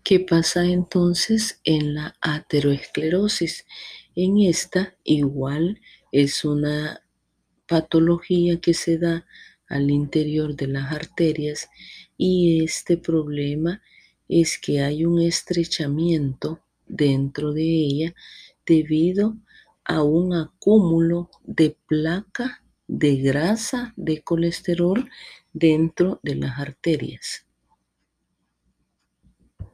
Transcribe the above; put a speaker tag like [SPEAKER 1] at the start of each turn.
[SPEAKER 1] ¿Qué pasa entonces en la aterosclerosis? En esta igual es una patología que se da al interior de las arterias y este problema es que hay un estrechamiento dentro de ella debido a un acúmulo de placa, de grasa, de colesterol dentro de las arterias.